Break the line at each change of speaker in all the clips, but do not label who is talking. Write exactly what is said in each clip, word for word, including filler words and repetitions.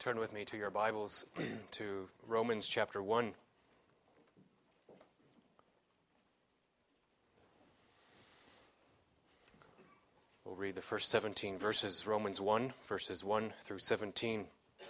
turn with me to your Bibles to Romans chapter one. We'll read the first seventeen verses, Romans one, verses one through seventeen.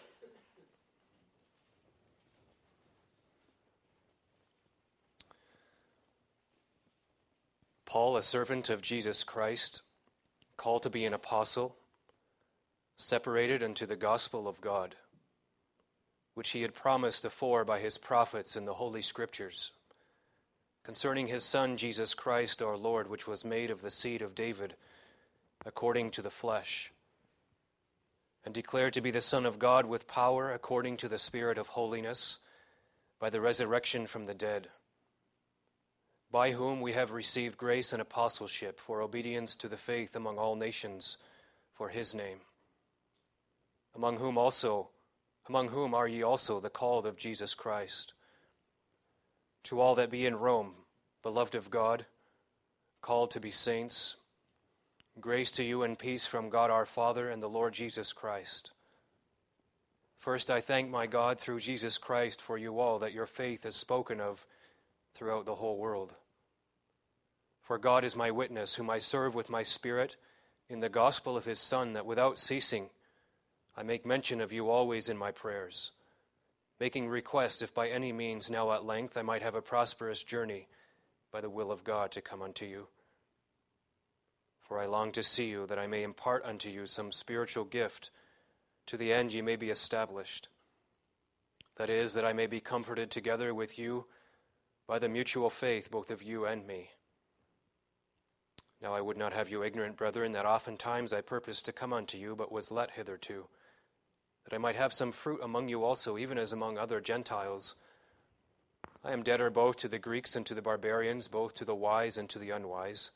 Paul, a servant of Jesus Christ, called to be an apostle, separated unto the gospel of God, which he had promised afore by his prophets in the Holy Scriptures, concerning his Son Jesus Christ our Lord, which was made of the seed of David, according to the flesh, and declared to be the Son of God with power according to the Spirit of holiness, by the resurrection from the dead, by whom we have received grace and apostleship for obedience to the faith among all nations for his name, among whom also, among whom are ye also the called of Jesus Christ. To all that be in Rome, beloved of God, called to be saints, grace to you and peace from God our Father and the Lord Jesus Christ. First I thank my God through Jesus Christ for you all, that your faith is spoken of throughout the whole world. For God is my witness, whom I serve with my spirit in the gospel of his Son, that without ceasing I make mention of you always in my prayers, making request if by any means now at length I might have a prosperous journey by the will of God to come unto you. For I long to see you, that I may impart unto you some spiritual gift, to the end ye may be established. That is, that I may be comforted together with you by the mutual faith both of you and me. Now I would not have you ignorant, brethren, that oftentimes I purposed to come unto you, but was let hitherto, that I might have some fruit among you also, even as among other Gentiles. I am debtor both to the Greeks and to the barbarians, both to the wise and to the unwise.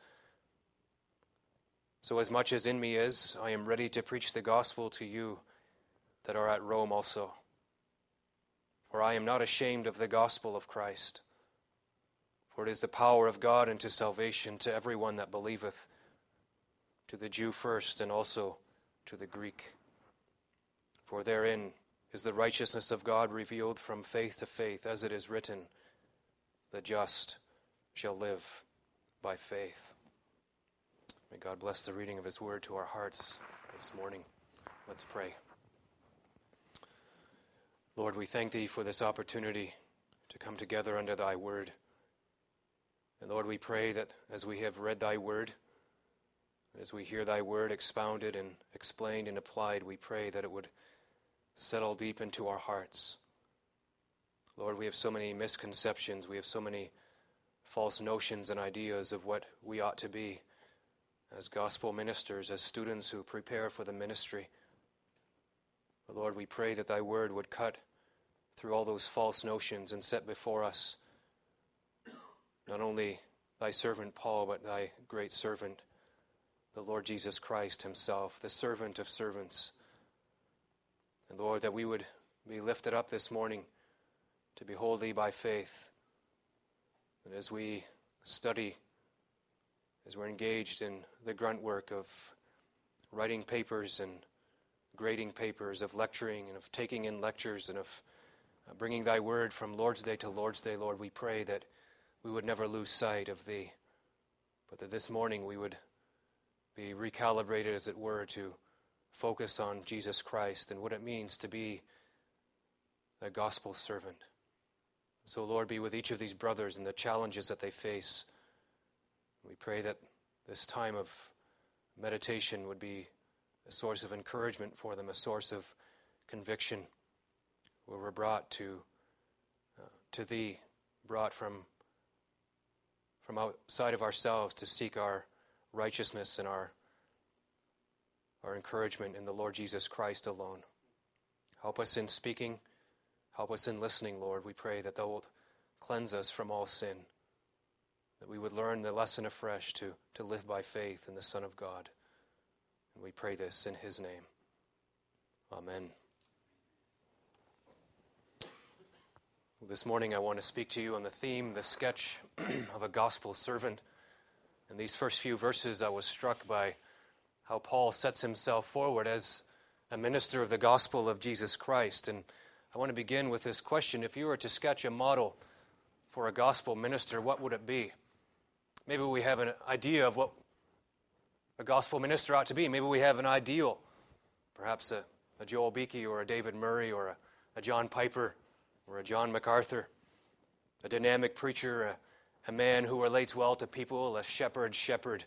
So as much as in me is, I am ready to preach the gospel to you that are at Rome also. For I am not ashamed of the gospel of Christ, for it is the power of God unto salvation to every one that believeth, to the Jew first, and also to the Greek. For therein is the righteousness of God revealed from faith to faith, as it is written, the just shall live by faith. May God bless the reading of his word to our hearts this morning. Let's pray. Lord, we thank thee for this opportunity to come together under thy word. And Lord, we pray that as we have read thy word, as we hear thy word expounded and explained and applied, we pray that it would settle deep into our hearts. Lord, we have so many misconceptions. We have so many false notions and ideas of what we ought to be as gospel ministers, as students who prepare for the ministry. But Lord, we pray that thy word would cut through all those false notions and set before us not only thy servant Paul, but thy great servant, the Lord Jesus Christ himself, the servant of servants. And Lord, that we would be lifted up this morning to behold thee by faith. And as we study, as we're engaged in the grunt work of writing papers and grading papers, of lecturing and of taking in lectures and of bringing thy word from Lord's Day to Lord's Day, Lord, we pray that we would never lose sight of thee, but that this morning we would be recalibrated, as it were, to focus on Jesus Christ and what it means to be a gospel servant. So, Lord, be with each of these brothers and the challenges that they face. We pray that this time of meditation would be a source of encouragement for them, a source of conviction, where we're brought to uh, to thee, brought from from outside of ourselves to seek our righteousness and our our encouragement in the Lord Jesus Christ alone. Help us in speaking, help us in listening, Lord. We pray that thou wilt cleanse us from all sin, that we would learn the lesson afresh to, to live by faith in the Son of God. And we pray this in his name. Amen. This morning I want to speak to you on the theme, the sketch of a gospel servant. In these first few verses I was struck by how Paul sets himself forward as a minister of the gospel of Jesus Christ. And I want to begin with this question. If you were to sketch a model for a gospel minister, what would it be? Maybe we have an idea of what a gospel minister ought to be. Maybe we have an ideal. Perhaps a, a Joel Beakey or a David Murray or a, a John Piper or a John MacArthur, a dynamic preacher, a, a man who relates well to people, a shepherd shepherd.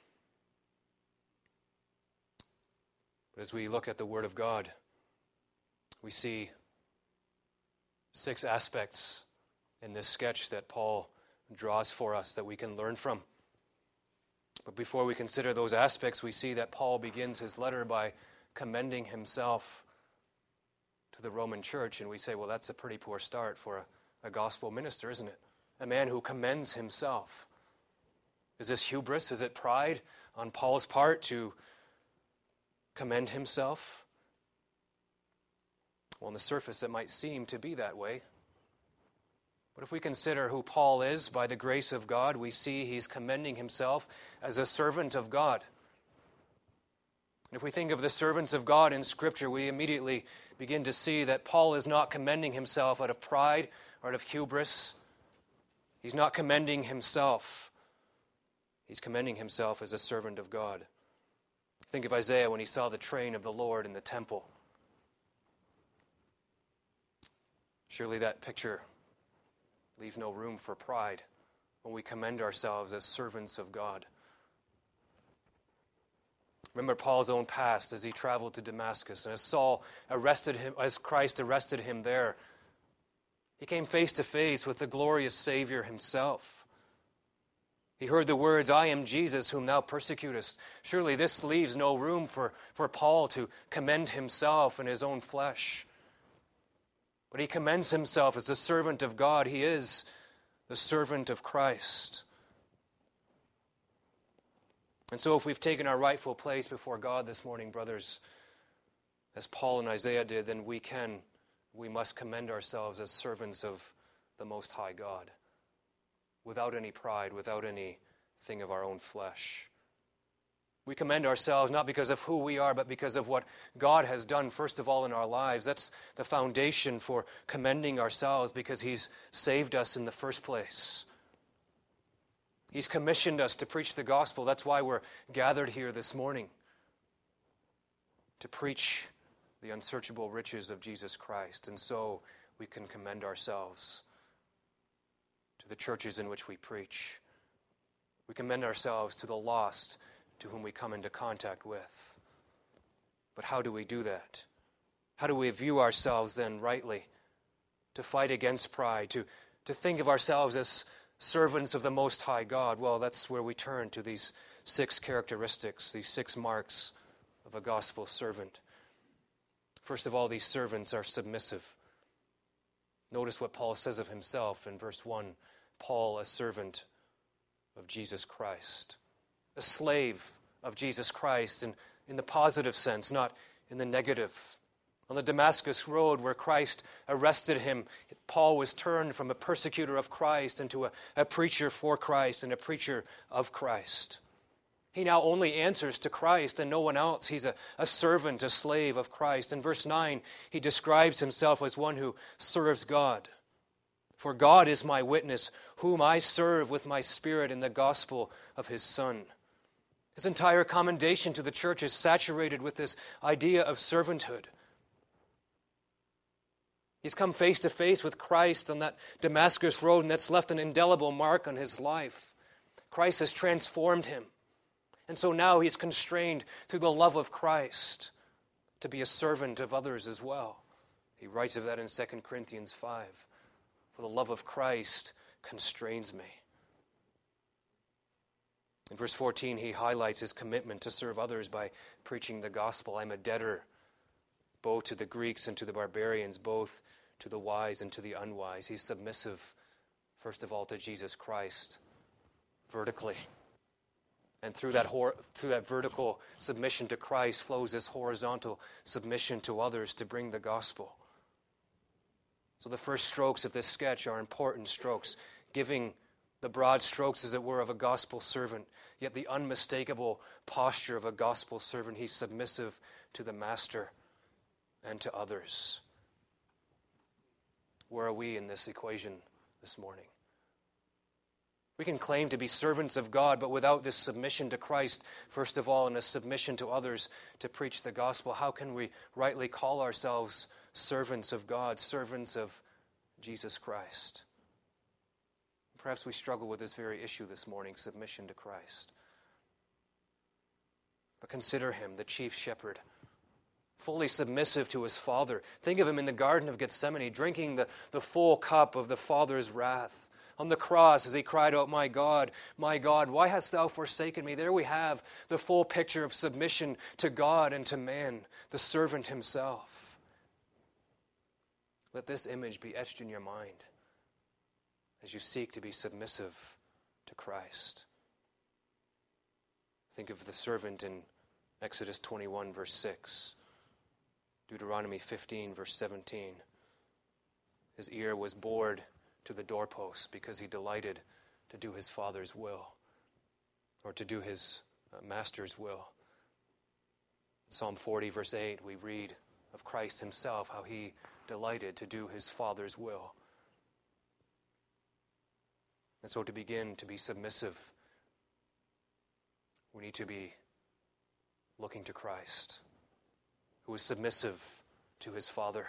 But as we look at the Word of God, we see six aspects in this sketch that Paul draws for us that we can learn from. But before we consider those aspects, we see that Paul begins his letter by commending himself to the Roman church. And we say, well, that's a pretty poor start for a, a gospel minister, isn't it? A man who commends himself. Is this hubris? Is it pride on Paul's part to commend himself? Well, on the surface, it might seem to be that way. But if we consider who Paul is, by the grace of God, we see he's commending himself as a servant of God. And if we think of the servants of God in Scripture, we immediately begin to see that Paul is not commending himself out of pride or out of hubris. He's not commending himself. He's commending himself as a servant of God. Think of Isaiah when he saw the train of the Lord in the temple. Surely that picture leaves no room for pride when we commend ourselves as servants of God. Remember Paul's own past as he traveled to Damascus, and as Saul arrested him, as Christ arrested him there, he came face to face with the glorious Savior himself. He heard the words, "I am Jesus whom thou persecutest." Surely this leaves no room for, for Paul to commend himself in his own flesh. But he commends himself as the servant of God. He is the servant of Christ. And so if we've taken our rightful place before God this morning, brothers, as Paul and Isaiah did, then we can, we must commend ourselves as servants of the Most High God, without any pride, without anything of our own flesh. We commend ourselves not because of who we are, but because of what God has done, first of all, in our lives. That's the foundation for commending ourselves, because He's saved us in the first place. He's commissioned us to preach the gospel. That's why we're gathered here this morning, to preach the unsearchable riches of Jesus Christ. And so we can commend ourselves to the churches in which we preach. We commend ourselves to the lost to whom we come into contact with. But how do we do that? How do we view ourselves then rightly? To fight against pride, to, to think of ourselves as servants of the Most High God. Well, that's where we turn to these six characteristics, these six marks of a gospel servant. First of all, these servants are submissive. Notice what Paul says of himself in verse one. Paul, a servant of Jesus Christ. A slave of Jesus Christ in, in the positive sense, not in the negative. On the Damascus road where Christ arrested him, Paul was turned from a persecutor of Christ into a, a preacher for Christ and a preacher of Christ. He now only answers to Christ and no one else. He's a, a servant, a slave of Christ. In verse nine, he describes himself as one who serves God. For God is my witness, whom I serve with my spirit in the gospel of His Son. His entire commendation to the church is saturated with this idea of servanthood. He's come face to face with Christ on that Damascus road, and that's left an indelible mark on his life. Christ has transformed him. And so now he's constrained through the love of Christ to be a servant of others as well. He writes of that in Second Corinthians five. For the love of Christ constrains me. In verse fourteen, he highlights his commitment to serve others by preaching the gospel. I'm a debtor both to the Greeks and to the barbarians, both to the wise and to the unwise. He's submissive, first of all, to Jesus Christ, vertically. And through that hor- through that vertical submission to Christ flows this horizontal submission to others to bring the gospel. So the first strokes of this sketch are important strokes, giving the broad strokes, as it were, of a gospel servant, yet the unmistakable posture of a gospel servant. He's submissive to the master. and to others. Where are we in this equation this morning? We can claim to be servants of God, but without this submission to Christ, first of all, and a submission to others to preach the gospel, how can we rightly call ourselves servants of God, servants of Jesus Christ? Perhaps we struggle with this very issue this morning, submission to Christ. But consider him, the chief shepherd, fully submissive to his Father. Think of him in the Garden of Gethsemane, drinking the, the full cup of the Father's wrath. On the cross, as he cried out, "My God, my God, why hast thou forsaken me?" There we have the full picture of submission to God and to man, the servant himself. Let this image be etched in your mind as you seek to be submissive to Christ. Think of the servant in Exodus twenty-one, verse six. Deuteronomy fifteen, verse seventeen. His ear was bored to the doorpost because he delighted to do his Father's will, or to do his uh, master's will. Psalm forty, verse eight, we read of Christ himself, how he delighted to do his Father's will. And so to begin to be submissive, we need to be looking to Christ, who is submissive to his Father.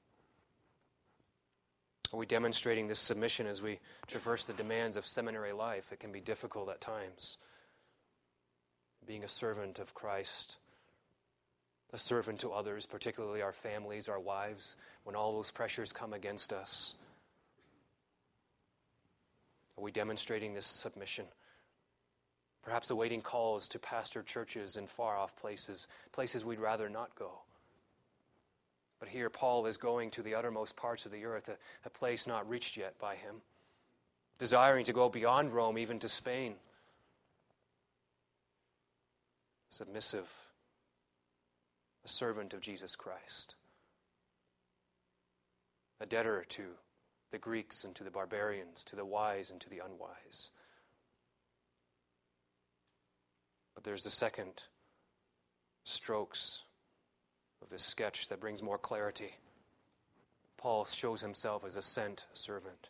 Are we demonstrating this submission as we traverse the demands of seminary life? It can be difficult at times. Being a servant of Christ, a servant to others, particularly our families, our wives, when all those pressures come against us. Are we demonstrating this submission? Perhaps awaiting calls to pastor churches in far-off places, places we'd rather not go. But here Paul is going to the uttermost parts of the earth, a, a place not reached yet by him, desiring to go beyond Rome, even to Spain. Submissive, a servant of Jesus Christ, a debtor to the Greeks and to the barbarians, to the wise and to the unwise. But there's the second strokes of this sketch that brings more clarity. Paul shows himself as a sent servant.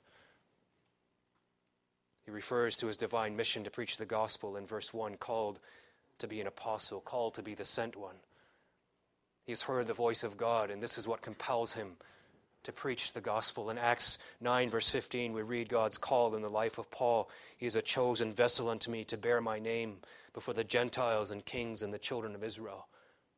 He refers to his divine mission to preach the gospel in verse one, called to be an apostle, called to be the sent one. He's heard the voice of God, and this is what compels him to preach the gospel. In Acts nine, verse fifteen, we read God's call in the life of Paul. He is a chosen vessel unto me to bear my name before the Gentiles and kings and the children of Israel.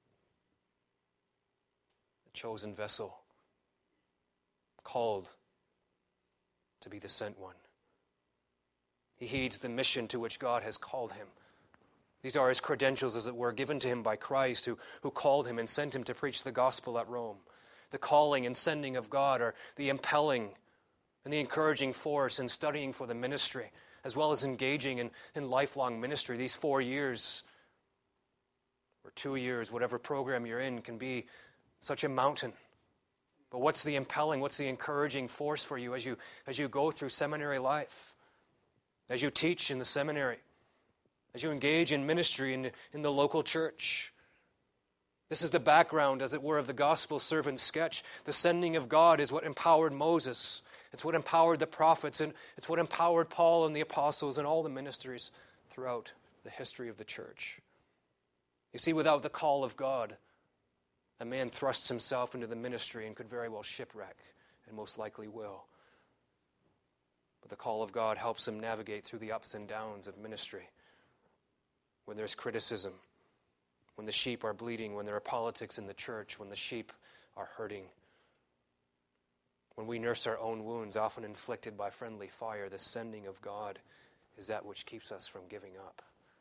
A chosen vessel, called to be the sent one. He heeds the mission to which God has called him. These are his credentials, as it were, given to him by Christ, who, who called him and sent him to preach the gospel at Rome. The calling and sending of God are the impelling and the encouraging force in studying for the ministry, as well as engaging in, in lifelong ministry. These four years, or two years, whatever program you're in, can be such a mountain. But what's the impelling, what's the encouraging force for you as you, as you go through seminary life, as you teach in the seminary, as you engage in ministry in, in the local church? This is the background, as it were, of the gospel servant sketch. The sending of God is what empowered Moses. It's what empowered the prophets, and it's what empowered Paul and the apostles and all the ministries throughout the history of the church. You see, without the call of God, a man thrusts himself into the ministry and could very well shipwreck, and most likely will. But the call of God helps him navigate through the ups and downs of ministry. When there's criticism, when the sheep are bleeding, when there are politics in the church, when the sheep are hurting, when we nurse our own wounds, often inflicted by friendly fire, the sending of God is that which keeps us from giving up.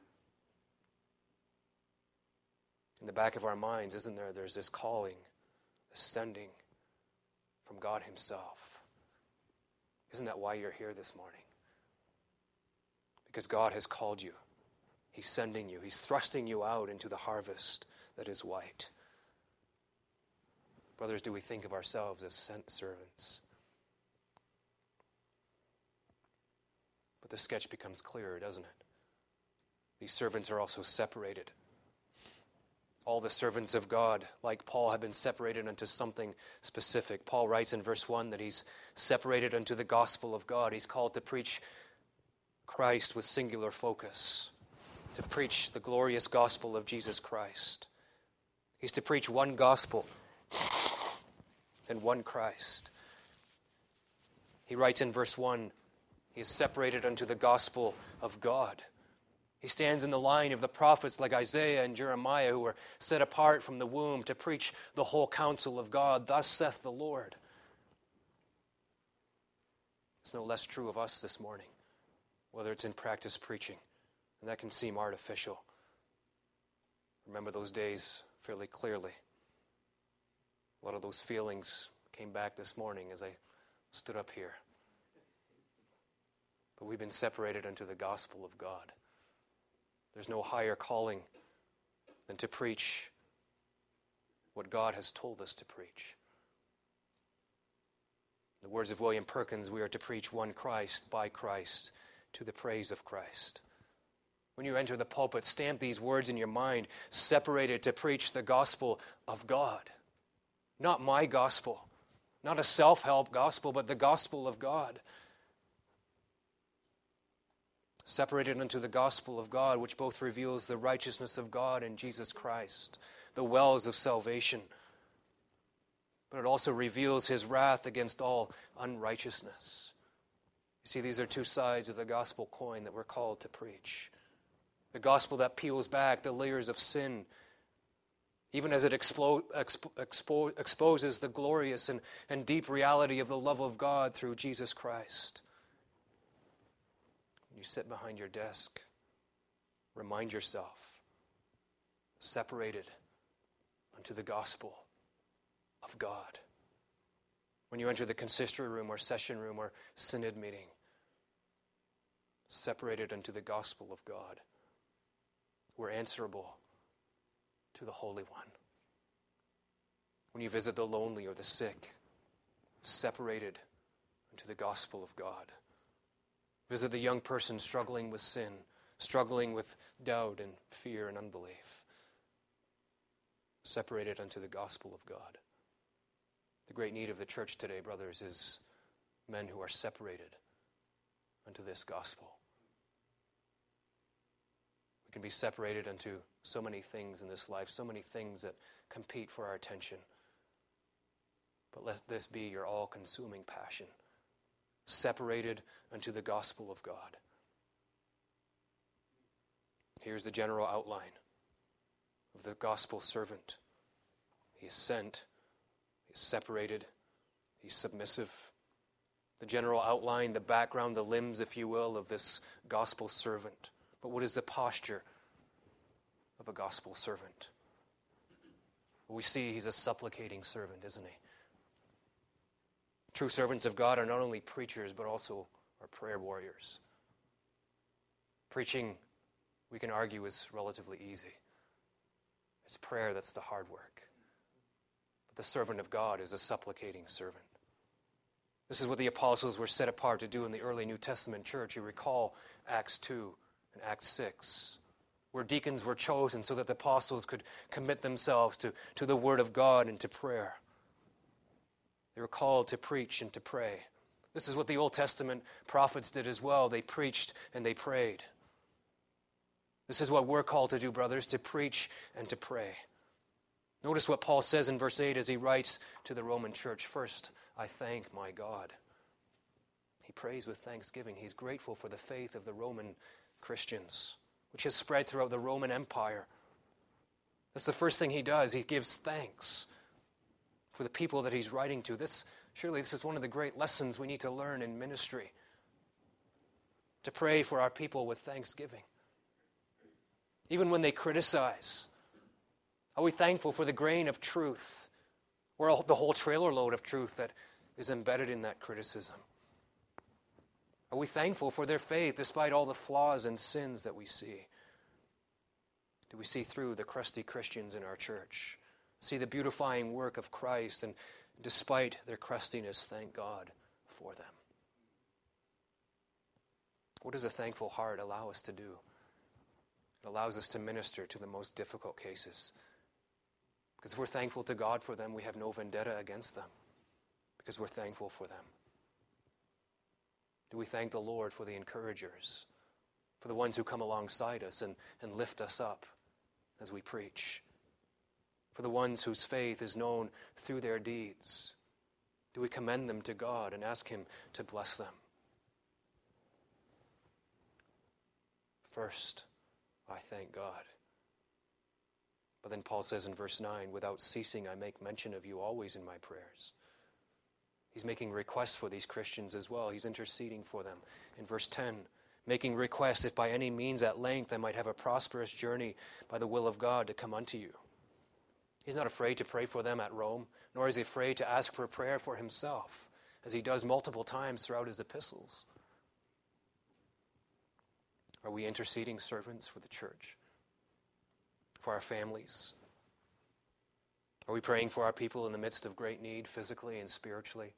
In the back of our minds, isn't there, there's this calling, this sending from God himself. Isn't that why you're here this morning? Because God has called you. He's sending you. He's thrusting you out into the harvest that is white. Brothers, do we think of ourselves as sent servants? But the sketch becomes clearer, doesn't it? These servants are also separated. All the servants of God, like Paul, have been separated unto something specific. Paul writes in verse one that he's separated unto the gospel of God. He's called to preach Christ with singular focus, to preach the glorious gospel of Jesus Christ. He's to preach one gospel and one Christ. He writes in verse one, he is separated unto the gospel of God. He stands in the line of the prophets like Isaiah and Jeremiah, who were set apart from the womb to preach the whole counsel of God. Thus saith the Lord. It's no less true of us this morning, whether it's in practice preaching, and that can seem artificial. Remember those days fairly clearly. A lot of those feelings came back this morning as I stood up here. But we've been separated unto the gospel of God. There's no higher calling than to preach what God has told us to preach. In the words of William Perkins, we are to preach one Christ by Christ to the praise of Christ. When you enter the pulpit, stamp these words in your mind, separated to preach the gospel of God. Not my gospel, not a self-help gospel, but the gospel of God. Separated unto the gospel of God, which both reveals the righteousness of God in Jesus Christ, the wells of salvation, but it also reveals his wrath against all unrighteousness. You see, these are two sides of the gospel coin that we're called to preach. The gospel that peels back the layers of sin, even as it expo- expo- expo- exposes the glorious and, and deep reality of the love of God through Jesus Christ. When you sit behind your desk, remind yourself, separated unto the gospel of God. When you enter the consistory room or session room or synod meeting, separated unto the gospel of God. We're answerable to the Holy One. When you visit the lonely or the sick, separated unto the gospel of God. Visit the young person struggling with sin, struggling with doubt and fear and unbelief. Separated unto the gospel of God. The great need of the church today, brothers, is men who are separated unto this gospel. We can be separated unto so many things in this life, so many things that compete for our attention. But let this be your all-consuming passion. Separated unto the gospel of God. Here's the general outline of the gospel servant. He is sent, he is separated, he's submissive. The general outline, the background, the limbs, if you will, of this gospel servant. But what is the posture of a gospel servant? Well, we see he's a supplicating servant, isn't he? True servants of God are not only preachers, but also are prayer warriors. Preaching, we can argue, is relatively easy. It's prayer that's the hard work. But the servant of God is a supplicating servant. This is what the apostles were set apart to do in the early New Testament church. You recall Acts two and Acts six, where deacons were chosen so that the apostles could commit themselves to, to the word of God and to prayer. They were called to preach and to pray. This is what the Old Testament prophets did as well. They preached and they prayed. This is what we're called to do, brothers, to preach and to pray. Notice what Paul says in verse eight as he writes to the Roman church. First, I thank my God. He prays with thanksgiving. He's grateful for the faith of the Roman Christians, which has spread throughout the Roman Empire. That's the first thing he does. He gives thanks for the people that he's writing to. This, surely this is one of the great lessons we need to learn in ministry. To pray for our people with thanksgiving. Even when they criticize, are we thankful for the grain of truth or the whole trailer load of truth that is embedded in that criticism? Are we thankful for their faith despite all the flaws and sins that we see? Do we see through the crusty Christians in our church? See the beautifying work of Christ, and despite their crustiness, thank God for them. What does a thankful heart allow us to do? It allows us to minister to the most difficult cases Because if we're thankful to God for them, we have no vendetta against them, because we're thankful for them. Do we thank the Lord for the encouragers, for the ones who come alongside us and, and lift us up as we preach, for the ones whose faith is known through their deeds? Do we commend them to God and ask Him to bless them? First, I thank God. But then Paul says in verse nine, without ceasing I make mention of you always in my prayers. He's making requests for these Christians as well. He's interceding for them. In verse ten, making requests if by any means at length I might have a prosperous journey by the will of God to come unto you. He's not afraid to pray for them at Rome, nor is he afraid to ask for prayer for himself, as he does multiple times throughout his epistles. Are we interceding servants for the church? For our families? Are we praying for our people in the midst of great need, physically and spiritually?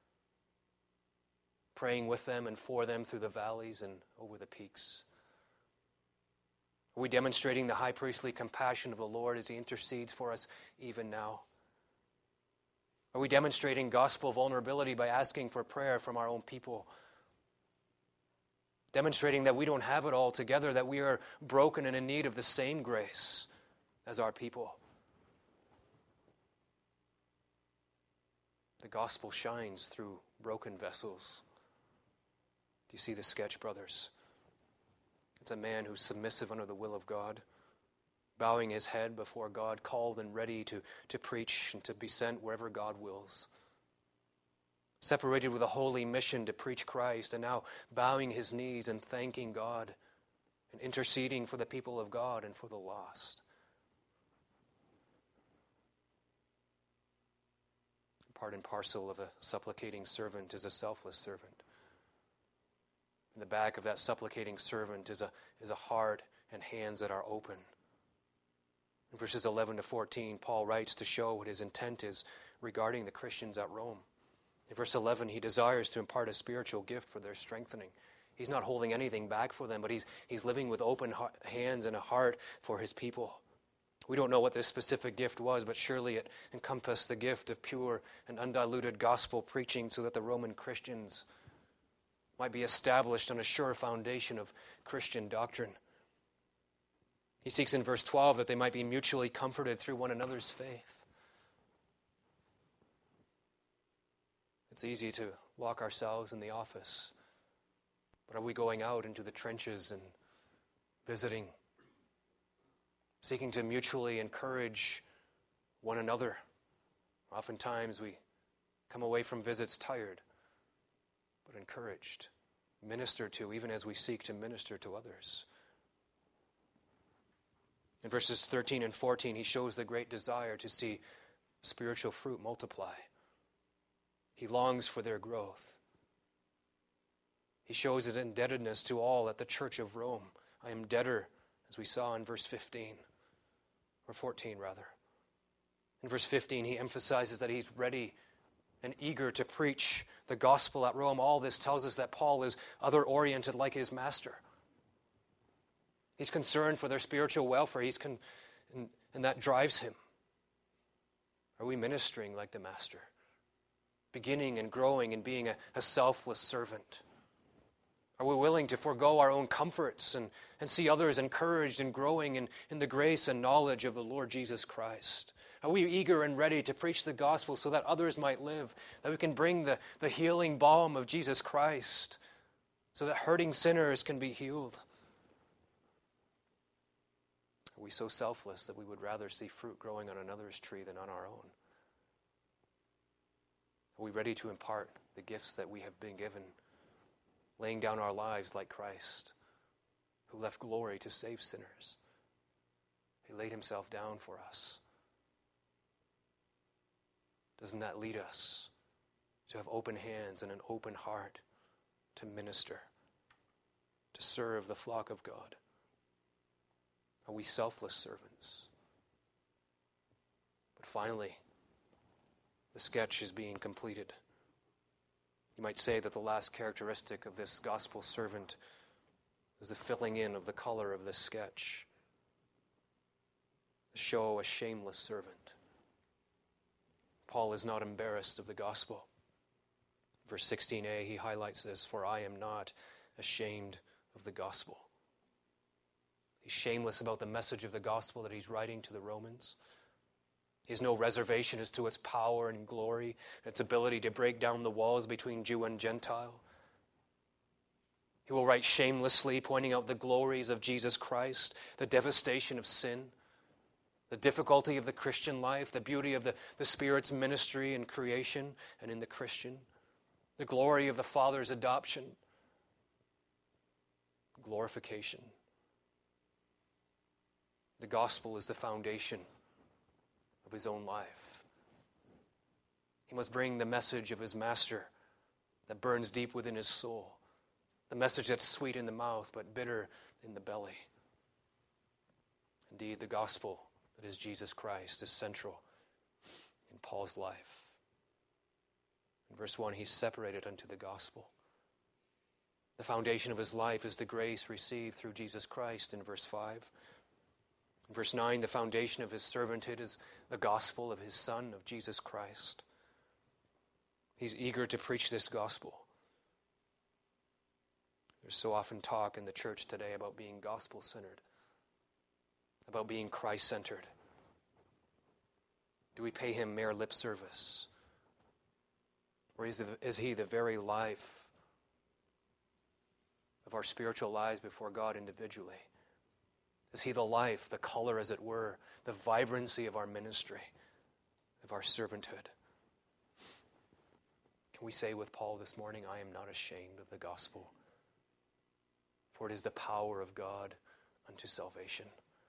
Praying with them and for them through the valleys and over the peaks? Are we demonstrating the high priestly compassion of the Lord as He intercedes for us even now? Are we demonstrating gospel vulnerability by asking for prayer from our own people? Demonstrating that we don't have it all together, that we are broken and in need of the same grace as our people. The gospel shines through broken vessels. Do you see the sketch, brothers? It's a man who's submissive under the will of God, bowing his head before God, called and ready to, to preach and to be sent wherever God wills. Separated with a holy mission to preach Christ, and now bowing his knees and thanking God and interceding for the people of God and for the lost. Part and parcel of a supplicating servant is a selfless servant. In the back of that supplicating servant is a, is a heart and hands that are open. In verses eleven to fourteen, Paul writes to show what his intent is regarding the Christians at Rome. In verse eleven, he desires to impart a spiritual gift for their strengthening. He's not holding anything back for them, but he's, he's living with open hands and a heart for his people. We don't know what this specific gift was, but surely it encompassed the gift of pure and undiluted gospel preaching so that the Roman Christians might be established on a sure foundation of Christian doctrine. He seeks in verse twelve that they might be mutually comforted through one another's faith. It's easy to lock ourselves in the office, but are we going out into the trenches and visiting, seeking to mutually encourage one another? Oftentimes we come away from visits tired, but encouraged, ministered to, even as we seek to minister to others. In verses thirteen and fourteen, he shows the great desire to see spiritual fruit multiply. He longs for their growth. He shows his indebtedness to all at the church of Rome. I am debtor, as we saw in verse fifteen. Or fourteen, rather. In verse fifteen, he emphasizes that he's ready and eager to preach the gospel at Rome. All this tells us that Paul is other-oriented like his master. He's concerned for their spiritual welfare, He's con- and, and that drives him. Are we ministering like the master? Beginning and growing and being a, a selfless servant? Are we willing to forego our own comforts and, and see others encouraged and growing in, in the grace and knowledge of the Lord Jesus Christ? Are we eager and ready to preach the gospel so that others might live, that we can bring the, the healing balm of Jesus Christ so that hurting sinners can be healed? Are we so selfless that we would rather see fruit growing on another's tree than on our own? Are we ready to impart the gifts that we have been given, laying down our lives like Christ, who left glory to save sinners? He laid himself down for us. Doesn't that lead us to have open hands and an open heart to minister, to serve the flock of God? Are we selfless servants? But finally, the sketch is being completed. You might say that the last characteristic of this gospel servant is the filling in of the color of this sketch. To show a shameless servant. Paul is not embarrassed of the gospel. Verse sixteen a, he highlights this, for I am not ashamed of the gospel. He's shameless about the message of the gospel that he's writing to the Romans. He has no reservation as to its power and glory, its ability to break down the walls between Jew and Gentile. He will write shamelessly, pointing out the glories of Jesus Christ, the devastation of sin, the difficulty of the Christian life, the beauty of the, the Spirit's ministry in creation and in the Christian, the glory of the Father's adoption, glorification. The gospel is the foundation of his own life. He must bring the message of his master that burns deep within his soul, the message that's sweet in the mouth but bitter in the belly. Indeed, the gospel that is Jesus Christ is central in Paul's life. In verse one, he's separated unto the gospel. The foundation of his life is the grace received through Jesus Christ in verse five. In verse nine, the foundation of his servanthood is the gospel of his Son, of Jesus Christ. He's eager to preach this gospel. There's so often talk in the church today about being gospel-centered, about being Christ-centered. Do we pay him mere lip service? Or is, is he the very life of our spiritual lives before God individually? Is he the life, the color, as it were, the vibrancy of our ministry, of our servanthood? Can we say with Paul this morning, I am not ashamed of the gospel, for it is the power of God unto salvation.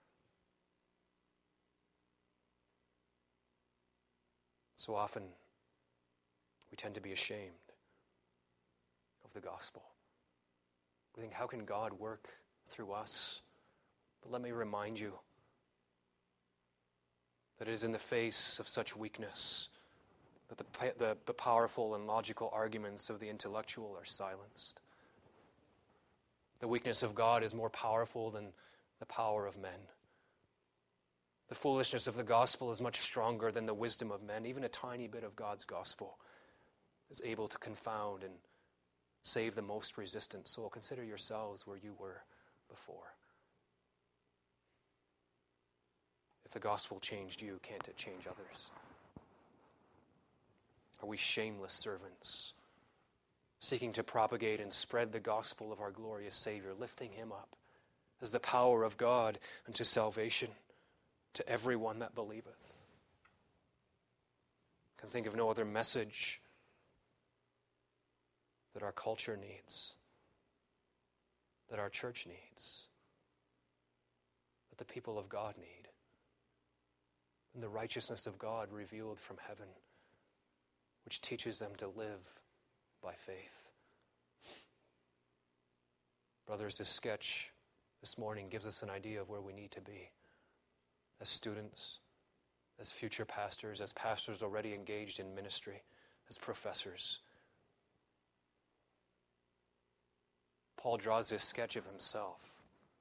So often, we tend to be ashamed of the gospel. We think, how can God work through us? But let me remind you that it is in the face of such weakness that the, the, the powerful and logical arguments of the intellectual are silenced. The weakness of God is more powerful than the power of men. The foolishness of the gospel is much stronger than the wisdom of men. Even a tiny bit of God's gospel is able to confound and save the most resistant soul. Consider yourselves where you were before. If the gospel changed you, can't it change others? Are we shameless servants, seeking to propagate and spread the gospel of our glorious Savior, lifting him up as the power of God unto salvation to everyone that believeth? I can think of no other message that our culture needs, that our church needs, that the people of God need, and the righteousness of God revealed from heaven, which teaches them to live by faith. Brothers, this sketch this morning gives us an idea of where we need to be as students, as future pastors, as pastors already engaged in ministry, as professors. Paul draws this sketch of himself.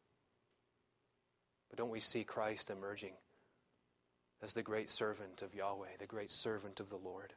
But don't we see Christ emerging as the great servant of Yahweh, the great servant of the Lord?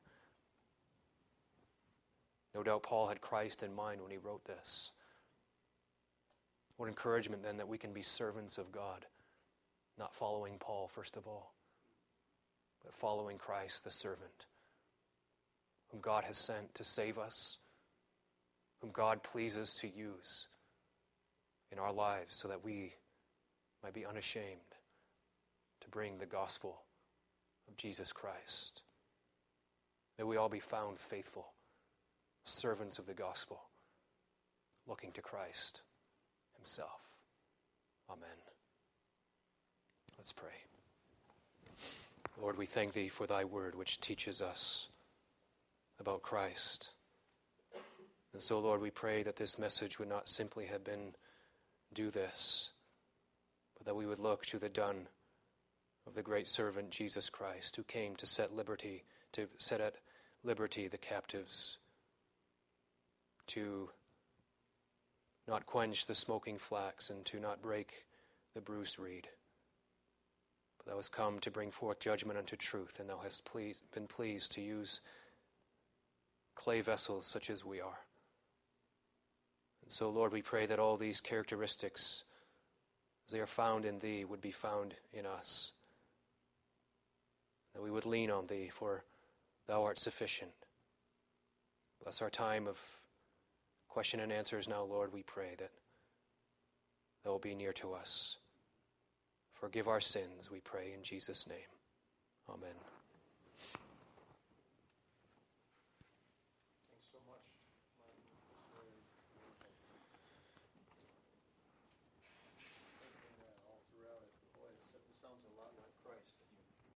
No doubt Paul had Christ in mind when he wrote this. What encouragement then that we can be servants of God, not following Paul first of all, but following Christ the servant, whom God has sent to save us, whom God pleases to use in our lives so that we might be unashamed to bring the gospel of Jesus Christ. May we all be found faithful, servants of the gospel, looking to Christ himself. Amen. Let's pray. Lord, we thank thee for thy word, which teaches us about Christ. And so, Lord, we pray that this message would not simply have been, do this, but that we would look to the done of the great servant Jesus Christ, who came to set liberty, to set at liberty the captives, to not quench the smoking flax, and to not break the bruised reed, Thou hast come to bring forth judgment unto truth, and thou hast pleased, been pleased to use clay vessels such as we are. And so, Lord, we pray that all these characteristics, as they are found in Thee, would be found in us. That we would lean on Thee, for Thou art sufficient. Bless our time of question and answers now, Lord, we pray that Thou will be near to us. Forgive our sins, we pray in Jesus' name. Amen. Thanks so much.